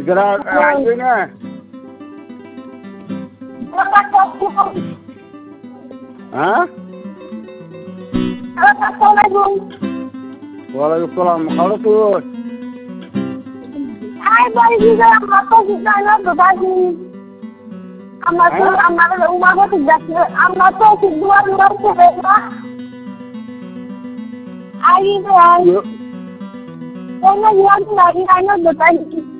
Segera aja nih. Hah? Assalamualaikum. Waalaikumsalam. Kalau tuh. Hai balik juga apa kita nak berbagi. Amat rumah ko tidak amat to kedua luar sebetulnya. Hari itu. Karena dia lagi anak berbagi.